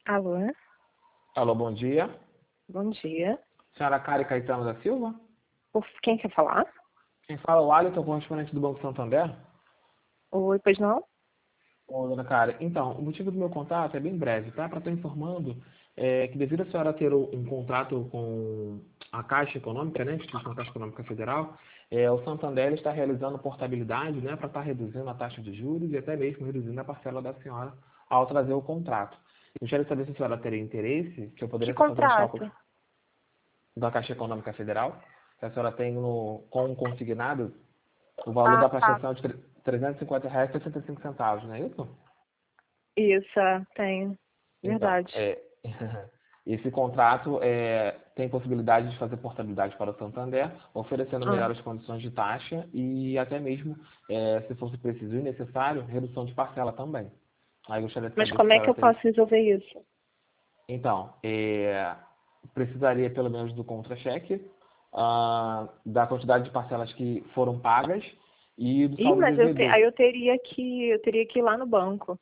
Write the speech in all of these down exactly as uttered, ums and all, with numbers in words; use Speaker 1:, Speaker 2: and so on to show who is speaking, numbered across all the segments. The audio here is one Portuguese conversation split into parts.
Speaker 1: Alô,
Speaker 2: Alô, bom dia.
Speaker 1: bom dia.
Speaker 2: Senhora Kari Caetano da Silva?
Speaker 1: O- Quem quer falar?
Speaker 2: Quem fala é o Alisson, correspondente do Banco Santander.
Speaker 1: Oi, pois não?
Speaker 2: Ô, dona Kari, então, o motivo do meu contato é bem breve, tá? Para estar informando é, que devido a senhora ter o- um contrato com a Caixa Econômica, né, Instituição Caixa Econômica Federal, é, o Santander está realizando portabilidade, né, para estar reduzindo a taxa de juros e até mesmo reduzindo a parcela da senhora ao trazer o contrato. Eu gostaria de saber se a senhora teria interesse, que eu
Speaker 1: Que
Speaker 2: poderia estar fazendo os cálculos
Speaker 1: contrato?
Speaker 2: da Caixa Econômica Federal, que a senhora tem no, com um consignado o valor
Speaker 1: Ah,
Speaker 2: da
Speaker 1: tá.
Speaker 2: prestação de tre- trezentos e cinquenta reais e sessenta e cinco centavos, não é isso?
Speaker 1: Isso, é, tenho.
Speaker 2: Então,
Speaker 1: Verdade.
Speaker 2: é, esse contrato é, tem possibilidade de fazer portabilidade para o Santander, oferecendo
Speaker 1: Ah,
Speaker 2: melhores condições de taxa e até mesmo, é, se fosse preciso e necessário, redução de parcela também. Aí eu gostaria de
Speaker 1: mas
Speaker 2: saber se a
Speaker 1: como é que
Speaker 2: senhora
Speaker 1: eu
Speaker 2: teria.
Speaker 1: posso resolver isso?
Speaker 2: Então, é, precisaria pelo menos do contra-cheque, ah, da quantidade de parcelas que foram pagas e do
Speaker 1: Ih,
Speaker 2: saldo
Speaker 1: mas eu te- aí
Speaker 2: devedor.
Speaker 1: eu teria que eu teria que ir lá no banco.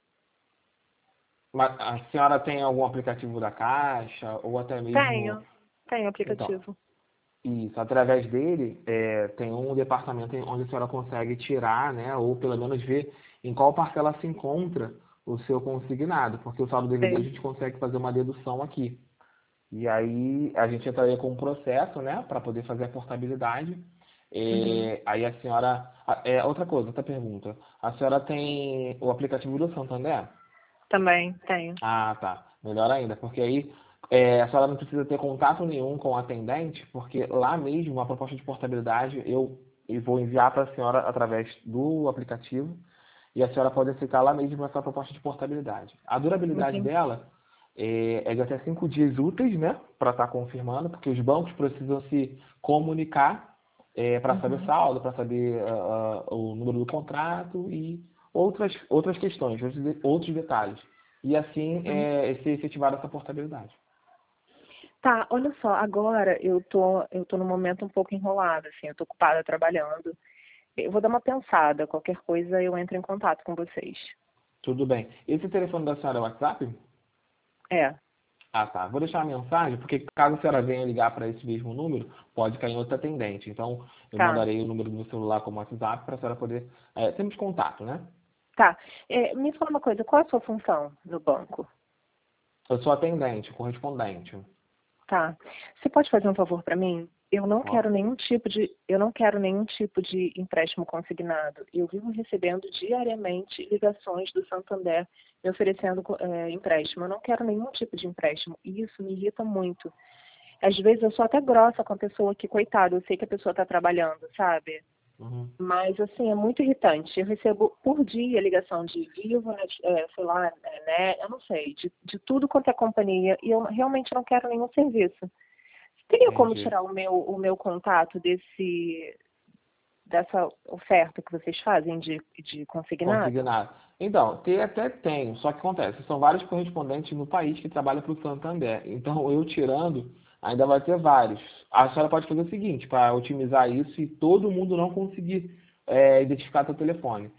Speaker 2: Mas a senhora tem algum aplicativo da Caixa ou até mesmo.
Speaker 1: Tenho, tenho
Speaker 2: Então,
Speaker 1: aplicativo.
Speaker 2: isso, através dele é, tem um departamento em- onde a senhora consegue tirar, né, ou pelo menos ver em qual parcela se encontra o seu consignado, porque o saldo devedor a
Speaker 1: Sei.
Speaker 2: gente consegue fazer uma dedução aqui. E aí a gente entraria com um processo, né, para poder fazer a portabilidade.
Speaker 1: Uhum.
Speaker 2: É, aí a senhora. a- É, outra coisa, outra pergunta. A senhora tem o aplicativo do Santander?
Speaker 1: Também tenho.
Speaker 2: Ah, tá. Melhor ainda, porque aí é, a senhora não precisa ter contato nenhum com o atendente, porque lá mesmo a proposta de portabilidade eu, eu vou enviar para a senhora através do aplicativo e a senhora pode aceitar lá mesmo essa proposta de portabilidade. A durabilidade
Speaker 1: Entendi.
Speaker 2: dela é, é de até cinco dias úteis, né, para estar confirmando, porque os bancos precisam se comunicar para saber
Speaker 1: Uhum.
Speaker 2: saldo, para saber ah, ah, o número do contrato e outras, outras questões, outros, de- outros detalhes. E assim
Speaker 1: Uhum.
Speaker 2: é, ser efetivada essa portabilidade.
Speaker 1: Tá, olha só, agora eu tô eu tô num momento um pouco enrolada, assim, eu tô ocupada trabalhando. Eu vou dar uma pensada, qualquer coisa eu entro em contato com vocês.
Speaker 2: Tudo bem. Esse telefone da senhora é o WhatsApp?
Speaker 1: É,
Speaker 2: Ah, tá. Vou deixar uma mensagem, porque caso a senhora venha ligar para esse mesmo número, pode cair em outro atendente. Então, eu
Speaker 1: tá.
Speaker 2: mandarei o número do meu celular como WhatsApp para a senhora poder. É, temos contato, né?
Speaker 1: Tá. É, me fala uma coisa, qual é a sua função no banco?
Speaker 2: Eu sou atendente, correspondente.
Speaker 1: Tá. Você pode fazer um favor para mim? Eu não quero
Speaker 2: Ó,
Speaker 1: nenhum tipo de, eu não quero nenhum tipo de empréstimo consignado. Eu vivo recebendo diariamente ligações do Santander me oferecendo é, empréstimo. Eu não quero nenhum tipo de empréstimo. E isso me irrita muito. Às vezes eu sou até grossa com a pessoa que, coitada, eu sei que a pessoa está trabalhando, sabe?
Speaker 2: uhum,
Speaker 1: Mas, assim, é muito irritante. Eu recebo por dia ligação de Vivo, né, de, é, sei lá, é, né, eu não sei, de, de tudo quanto é companhia, e eu realmente não quero nenhum serviço. Teria como
Speaker 2: entendi.
Speaker 1: tirar o meu, o meu contato desse, dessa oferta que vocês fazem de, de consignado?
Speaker 2: Consignado. Então, ter até tenho, só que acontece, são vários correspondentes no país que trabalham para o Santander. Então, eu tirando, ainda vai ter vários. A senhora pode fazer o seguinte, para otimizar isso e todo mundo não conseguir é, identificar seu telefone.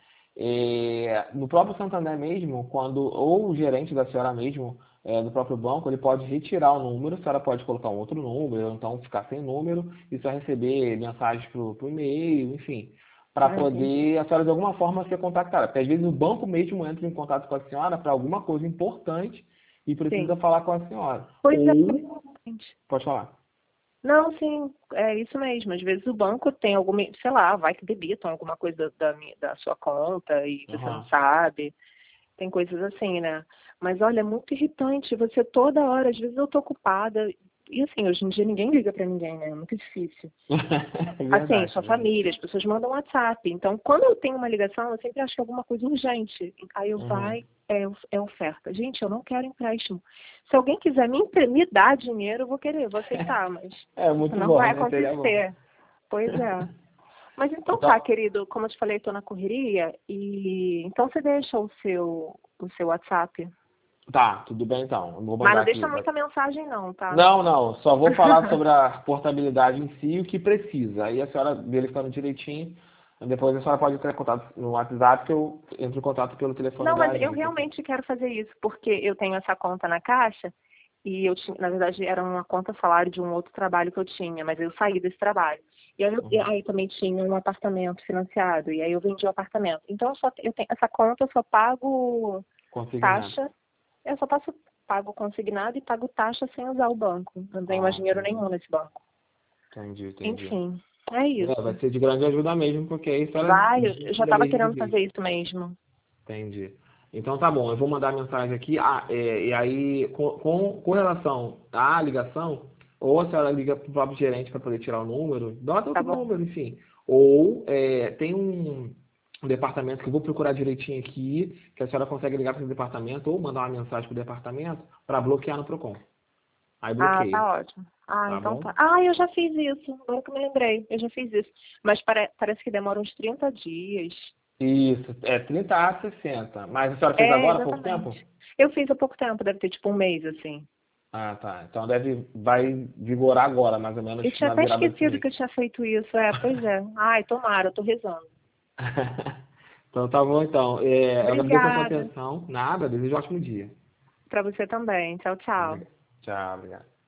Speaker 2: É, no próprio Santander mesmo, quando ou o gerente da senhora mesmo, é, do próprio banco, ele pode retirar o número, a senhora pode colocar um outro número, ou então ficar sem número e só receber mensagens para o e-mail, enfim para
Speaker 1: Ah, entendi.
Speaker 2: poder a senhora de alguma forma ser contactada. Porque às vezes o banco mesmo entra em contato com a senhora para alguma coisa importante e precisa
Speaker 1: Sim.
Speaker 2: falar com a senhora.
Speaker 1: Pois é.
Speaker 2: Ou,
Speaker 1: Gente.
Speaker 2: pode falar.
Speaker 1: Não, sim, é isso mesmo. Às vezes o banco tem alguma, sei lá, vai que debitam alguma coisa da, minha- da sua conta e você não
Speaker 2: Aham.
Speaker 1: sabe. Tem coisas assim, né? Mas olha, é muito irritante. Você toda hora, às vezes eu tô ocupada. E assim, hoje em dia ninguém liga pra ninguém, né? É muito difícil.
Speaker 2: É
Speaker 1: Assim,
Speaker 2: verdade,
Speaker 1: sua
Speaker 2: é verdade.
Speaker 1: família, as pessoas mandam WhatsApp. Então, quando eu tenho uma ligação, eu sempre acho que é alguma coisa urgente. Aí eu
Speaker 2: Uhum.
Speaker 1: vai, é, é oferta. Gente, eu não quero empréstimo. Se alguém quiser me, empre- me dar dinheiro, eu vou querer, eu vou aceitar, mas
Speaker 2: É
Speaker 1: isso
Speaker 2: muito
Speaker 1: não
Speaker 2: bom,
Speaker 1: vai
Speaker 2: né? Seria bom.
Speaker 1: acontecer. Pois é. Mas então tá,
Speaker 2: Então,
Speaker 1: querido, como eu te falei, estou na correria e então você deixa o seu o seu WhatsApp.
Speaker 2: tá, tudo bem então. Eu vou
Speaker 1: Mas
Speaker 2: mandar
Speaker 1: não
Speaker 2: aqui.
Speaker 1: deixa muita mensagem não, tá?
Speaker 2: Não, não, só vou falar sobre a portabilidade em si e o que precisa. Aí a senhora verificando direitinho, Depois a senhora pode entrar em contato no WhatsApp, que eu entro em contato pelo telefone
Speaker 1: Não,
Speaker 2: da
Speaker 1: mas eu
Speaker 2: agência.
Speaker 1: realmente quero fazer isso, porque eu tenho essa conta na Caixa e eu tinha, na verdade, era uma conta salário de um outro trabalho que eu tinha, mas eu saí desse trabalho. E aí, eu, e
Speaker 2: Uhum.
Speaker 1: aí também tinha um apartamento financiado, e aí eu vendi o apartamento. Então eu só eu tenho essa conta, eu só pago
Speaker 2: Consignado.
Speaker 1: taxa, eu só passo, pago consignado e pago taxa sem usar o banco. Não tenho mais
Speaker 2: Ah,
Speaker 1: dinheiro
Speaker 2: entendi.
Speaker 1: nenhum nesse banco.
Speaker 2: Entendi, entendi.
Speaker 1: Enfim, é
Speaker 2: É, vai
Speaker 1: isso.
Speaker 2: ser de grande ajuda mesmo, porque aí a senhora
Speaker 1: Vai, eu eu já
Speaker 2: desliga
Speaker 1: estava
Speaker 2: mesmo de
Speaker 1: querendo
Speaker 2: vez.
Speaker 1: fazer isso mesmo.
Speaker 2: Entendi. Então tá bom, eu vou mandar a mensagem aqui. Ah, é, e aí, com, com, com relação à ligação, ou a senhora liga para o próprio gerente para poder tirar o número, dá
Speaker 1: Tá
Speaker 2: outro
Speaker 1: bom?
Speaker 2: número, enfim. Ou é, tem um, um departamento que eu vou procurar direitinho aqui, que a senhora consegue ligar para esse departamento ou mandar uma mensagem para o departamento para bloquear no Procon. Aí
Speaker 1: Ah,
Speaker 2: bloqueia,
Speaker 1: tá ótimo. Ah,
Speaker 2: tá
Speaker 1: então
Speaker 2: bom?
Speaker 1: tá. Ah, eu já fiz isso. Agora que eu me lembrei. Eu já fiz isso. Mas pare- parece que demora uns trinta dias.
Speaker 2: Isso, é trinta a sessenta. Mas a senhora fez
Speaker 1: É,
Speaker 2: agora há pouco tempo?
Speaker 1: exatamente. Eu fiz há pouco tempo, deve ter tipo um mês, assim.
Speaker 2: Ah, tá. Então deve, vai vigorar agora, mais ou menos,
Speaker 1: Eu tinha
Speaker 2: na
Speaker 1: até
Speaker 2: virada desse
Speaker 1: esquecido
Speaker 2: mês.
Speaker 1: que eu tinha feito isso. É, pois é. Ai, tomara, eu tô rezando.
Speaker 2: Então tá bom, então. É, eu agradeço a sua
Speaker 1: Obrigada.
Speaker 2: atenção. Nada, desejo um ótimo dia.
Speaker 1: Pra você também. Tchau, tchau.
Speaker 2: Obrigado. Tchau, obrigado.